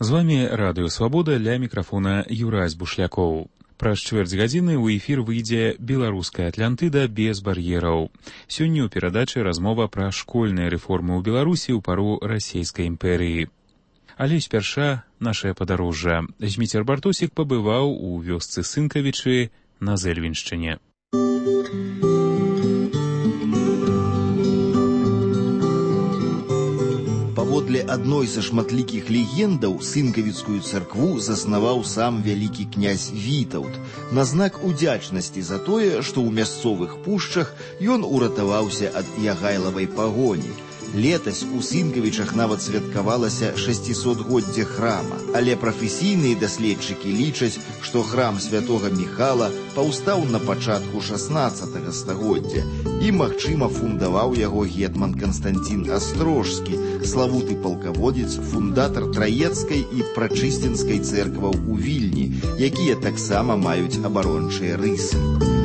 З вами Радыё Свабода, ля мікрафона Юрась Бушлякоў. Праз чвэрць гадзіны ў эфір выйдзе беларуская Атлантыда без бар'ераў. Сёння ў перадачы размова пра школьныя рэформы ў Беларусі ў пару расійскай імперыі. Але спярша нашае падарожжа. Зміцер Бартосік пабываў у вёсцы Сынкавічы на Зэльвіншчыне. Паводле адной са шматлікіх легендаў Сынкавіцкую царкву заснаваў сам вялікі князь Вітаўт на знак удзячнасці за тое, што ў мясцовых пушчах ён уратаваўся ад ягайлавай пагоні. Летась у Сынкавічах нават святкавалася 600-годдзе храма, але прафесійныя даследчыкі лічаць, што храм святога Міхала паўстаў на пачатку 16 стагоддзя і, магчыма, фундаваў яго гетман Канстанцін Астрожскі, славуты палкаводзец, фундатар Траецкай і Прачысцінскай цэркваў у Вільні, якія таксама маюць абарончыя рысы.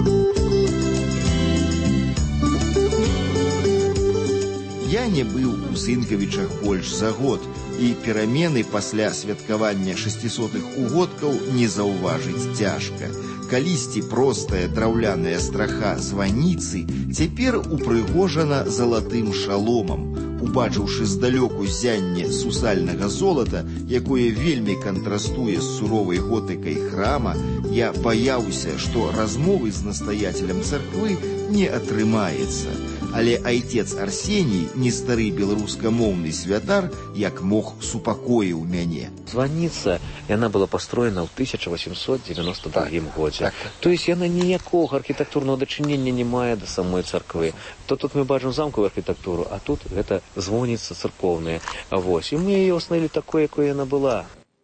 Я не быў у Сынкавічах больш за год, і перамены пасля святкавання 600-х угодкаў не заўважыць цяжка. Калісьці простая драўляная страха званіцы цяпер упрыгожана залатым шаломам. Убачыўшы здалёку ззянне сусальнага золата, якое вельмі кантрастуе з суровай готыкай храма, я баяўся, што размовы з настаяцелем царквы не атрымаецца. Але айцец Арсеній, не стары беларускамоўны святар, як мог супакоіў мяне. Званіца, яна была пастроена ў 1892 годзе. То есть яна ніякога архітэктурнага дачынення не мае да самой царквы. То тут мы бачым замкавую архітэктуру, а тут гэта звоніца царкоўная. І мы яе ўстанавілі такой, якой яна была.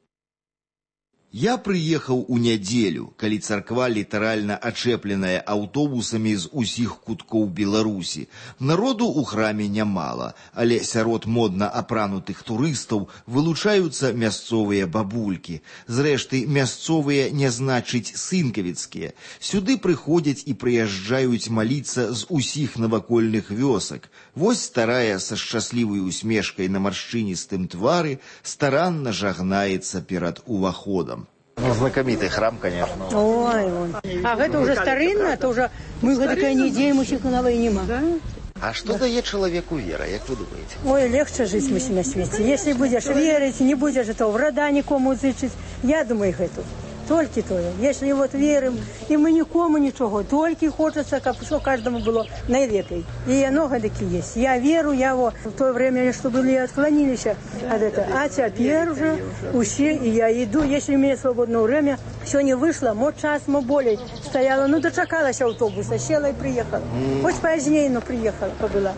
Я прыехаў у нядзелю, калі царква літаральна ачэпленая аўтобусамі з усіх куткоў Беларусі. Народу ў храме нямала, але сярод модна апранутых турыстаў вылучаюцца мясцовыя бабулькі. Зрэшты, мясцовыя не значыць сынкавіцкія. Сюды прыходзяць і прыязджаюць маліцца з усіх навакольных вёсак. Вось старая са шчаслівай усмешкай на маршчыністым твары старанна жагнаецца перад уваходам. Знакомитый храм, конечно. Ой. А это уже старинно, то уже мы такая неделя, мужчик на войне нема. А что дает человеку вера, как вы думаете? Ой, легче жить мы на свете. Если будешь верить, не будешь этого врага никому зычить. Я думаю, это только то. Если вот верим, и мы никому ничего, только хочется, как что каждому было навеки. И много таких есть. Я верю, в то время, что были отклонились от этого. А теперь уже все, и я иду, если у меня свободное время, все не вышло, час, более стояла, дочекалась автобуса, села и приехала. Хоть позднее, но приехала, побыла.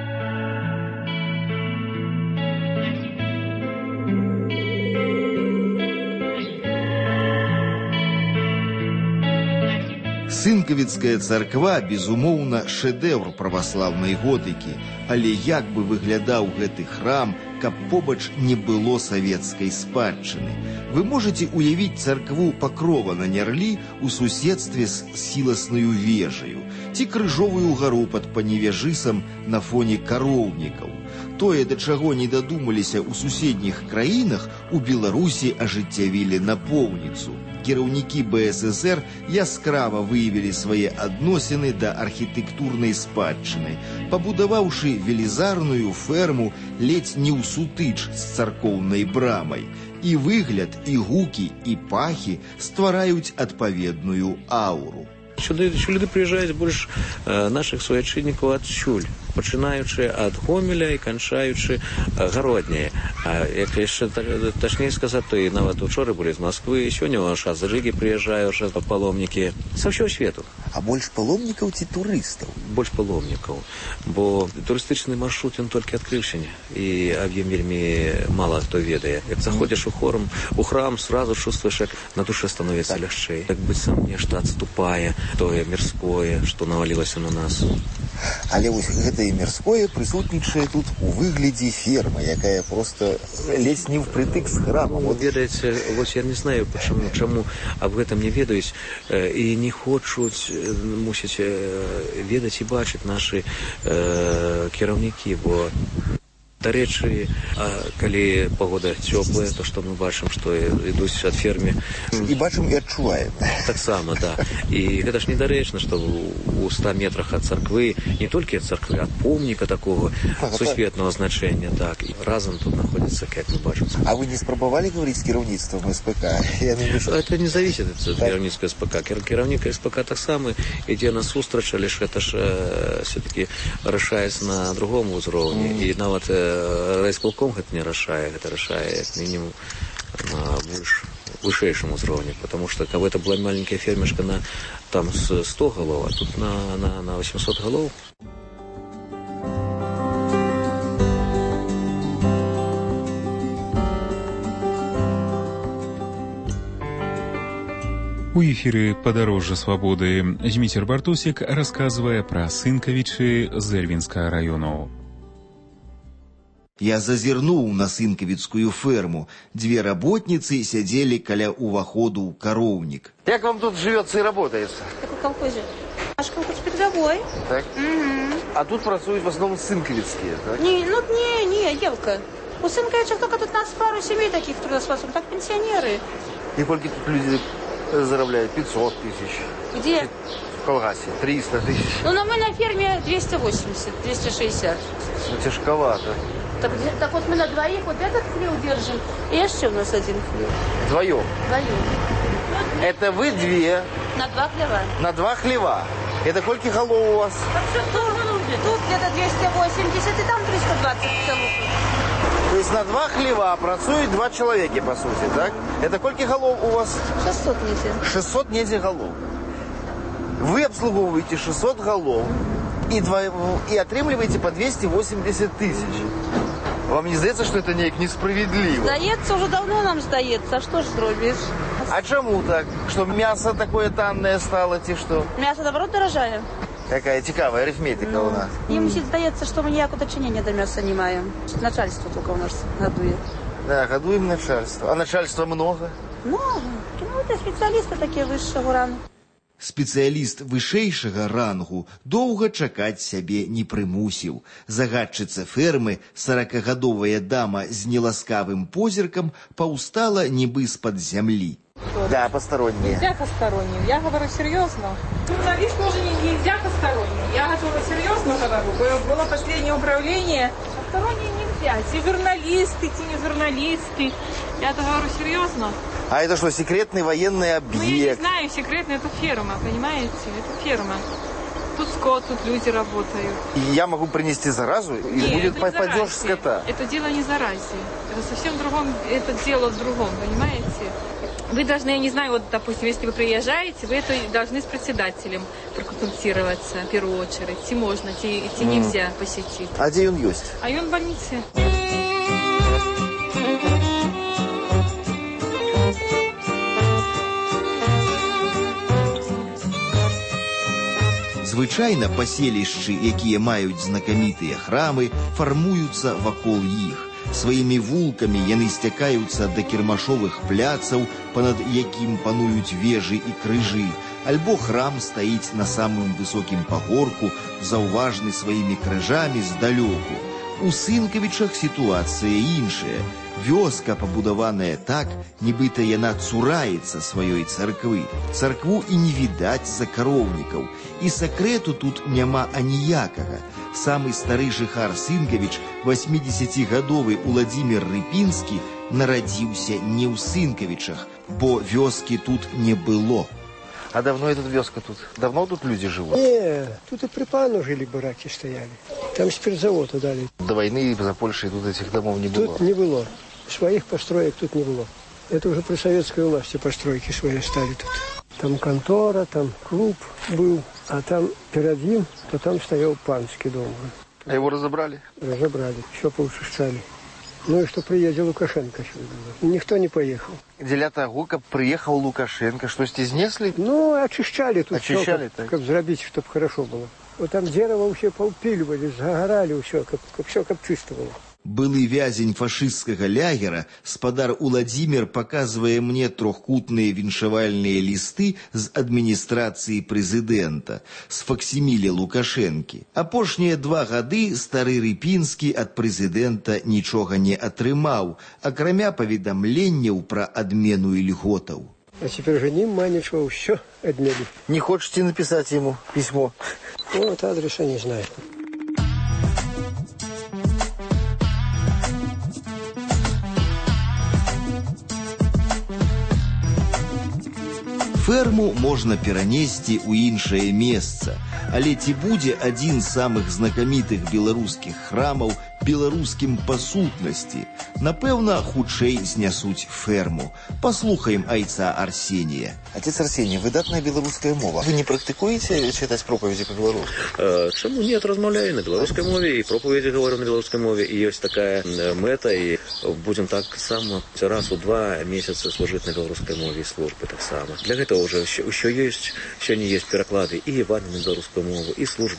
Сынкавіцкая царква, безумоўна, шэдэўр праваслаўнай готыкі, але як бы выглядаў гэты храм, каб побач не было савецкай спадчыны. Вы можаце уявіць царкву Пакрова на Нярлі ў суседстве з сіласнаю вежаю, ці крыжовую гару пад Паневежысам на фоне кароўнікаў. Тое, да чаго не дадумаліся ў суседніх краінах, у Беларусі ажыццявілі напоўніцу. Кіраўнікі БССР яскрава выявілі свае адносіны да архітэктурнай спадчыны, пабудаваўшы велізарную ферму ледзь не ў сутыч з царкоўнай брамай. І выгляд, і гукі, і пахі ствараюць адпаведную ауру. Сюды прыязджаюць больш нашых суайчыннікаў адсюль, пачынаючы ад Гомеля і канчаючы Гародняе. Як яшчэ тачней сказаць, то і нават учора былі з Масквы, сёння ў час з Рыгі прыязджаюць паломнікі са ўсяго свету. А больш паломнікаў ці турыстаў? Больш паломнікаў, бо турыстычны маршрут ён толькі адкрыўся, і аб ім вельмі мала хто ведае. Як заходзіш у храм, сразу чувствуеш, як на душе становіцца лягчэй. Як быццам нешта адступае, тое мірское, што навалілася на нас. Але вось гэтае мірское прысутнічае тут у выглядзе фермы, якая проста ледзь не ўпрытык з храмам. Ведаеце, вось я не знаю, чаму аб гэтым не ведаюць і не хочуць, мусіць ведаць і бачыць нашы кіраўнікі, бо Дарэчы, калі погода цёплая, то што мы бачым, што ідуць ад ферме. І бачым і адчуваем. Таксама, да. І гэта ж недарэчна, што у 100 метрах ад царквы, не толькі ад царквы, ад помніка такого сусветнага значэння, так. І разам тут знаходзіцца, як мы бачым. А вы не спрабавалі гаварыць з кіраўніцтвам СПК? Это не зависит от кіраўніцтва СПК. Кіраўнік СПК таксама ідзе насустрач, але ж гэта ж все-таки рашаецца на другом узроўні. І нават райисполком гэта не рашае, гэта рашае як мінімум на вышэйшым узроўні, потому что каб это была маленькая фермешка на там с 100 голов, а тут на 800 голов. У эфіры «Падарожжа свабоды» Зміцер Бартосік расказвае пра Сынкавічы з Эльвінскага раёну. Я зазірнуў на сынкавіцкую ферму. Две работницы сядзелі каля ўваходу ў кароўнік. Как вам тут живется и работается? Как в колхозе. Наш колхоз передовой. Так? А тут працуют в основном сынковицкие, так? Не, девка. У Сынковичах только тут нас пару семей таких трудоспособных, так пенсионеры. И сколько тут люди заробляют? 500 тысяч. Где? В Колгасе 300 тысяч. Ну, мы на ферме 280, 260. Тяжковато. Так вот мы на двоих вот этот хлев держим, и еще у нас один хлев. Вдвоем? Вдвоем. Это вы две? На 2 хлева. На 2 хлева. Это сколько голов у вас? Тут где-то 280 и там 320 целых. То есть на 2 хлева працуют 2 человека, по сути, так? Это сколько голов у вас? 600 недель. 600 недель голов. Вы обслуговываете 600 голов и отрымливаете по 280 тысяч. Вам не здаецца, что это несправедливо? Здаецца, уже давно нам здаецца. А что ж зробишь? А чему так? Что мясо такое танное стало, ці что? Мясо, наоборот, дорожає. Какая цікавая арифметика у нас. Им здається, что мы ніякого дочинения до мяса не маем. Начальство только у нас годует. Да, годуем начальство. А начальства много? Много. Ну, это специалисты такие высшего ранга. Спецыяліст вышэйшага рангу доўга чакаць сябе не прымусіў. Загадчыца фермы, 40гадовая дама з неласкавым позіркам, паўстала нібы з-пад зямлі. Да, посторонние. Нельзя посторонним. Я говорю серьезно. Журналист тоже нельзя посторонним. Я готова серьезно говорю. Было последнее управление. Посторонние нельзя. Те журналисты, те не журналисты. Я говорю серьезно. А это что, секретный военный объект? Ну, я не знаю, секретно, это ферма, понимаете? Это ферма. Тут скот, тут люди работают. И я могу принести заразу, или будет падеж скота? Это дело не заразе. Это совсем в другом, это дело в другом, понимаете? Вы должны, я не знаю, вот, допустим, если вы приезжаете, вы это должны с председателем проконсультироваться, в первую очередь. Те можно, те нельзя посетить. А где он есть? А он в больнице. Звычайна паселішчы, якія маюць знакамітыя храмы, фармуюцца вакол іх. Сваімі вулкамі яны сцякаюцца да кірмашовых пляцаў, панад якім пануюць вежы і крыжы, альбо храм стаіць на самым высокім пагорку, заўважны сваімі крыжамі здалёку. У Сынкавічах сітуацыя іншая. Вёска пабудаваная так, нібыта яна цураецца сваёй царквы. Царкву і не відаць за кароўнікаў. І сакрэту тут няма аніякага. Самы стары жыхар Сынкавіч, 80гадовы Уладзімір Рыпінскі, нарадзіўся не ў Сынкавічах, бо вёскі тут не было. А давно эта вёска тут? Давно тут люди живут? Не, тут и при пану жили, бараки стояли. Там спиртзавод дали. До войны за Польшей тут этих домов не было? Тут не было. Своих построек тут не было. Это уже при советской власти постройки свои стали тут. Там контора, там клуб был, а там перед ним, то там стоял панский дом. А его разобрали? Разобрали, еще получше стали. Ну и что приедет Лукашенко сюда. Никто не поехал. Для того, как приехал Лукашенко, что снесли? Ну, очищали тут. Очищали, все, как сделать, чтобы хорошо было. Вот там дерево все поупиливали, загорали все, как чисто было. Былы вязень фашысцкага лягера, спадар Уладзімір паказвае мне трохкутныя віншавальныя лісты з адміністрацыі прэзідэнта, з факсіміле Лукашэнкі. Апошнія 2 гады стары Рыпінскі ад прэзідэнта нічога не атрымаў, акрамя паведамленняў пра адмену ільготаў. А теперь же нема ничего, все отняли. Не хочете написать ему письмо? Вот адреса не знаю. Ферму можна перанесці ў іншае месца, але ці будзе адзін з самых знакамітых беларускіх храмаў беларускім па сутнасці? Напэўна, хутчэй знясуць ферму. Паслухаем айца Арсенія. Отец Арсений, выдатная белорусская мова. Вы не практикуете читать проповеди по-белорусски? Чому нет, размовляю на белорусской мове, и проповеди говорю на белорусской мове, и есть такая мета, и будем так само раз у 2 месяца служить на белорусской мове и службы так само. Для этого уже еще не есть переклады и Евангелия на белорусскую мову, и службы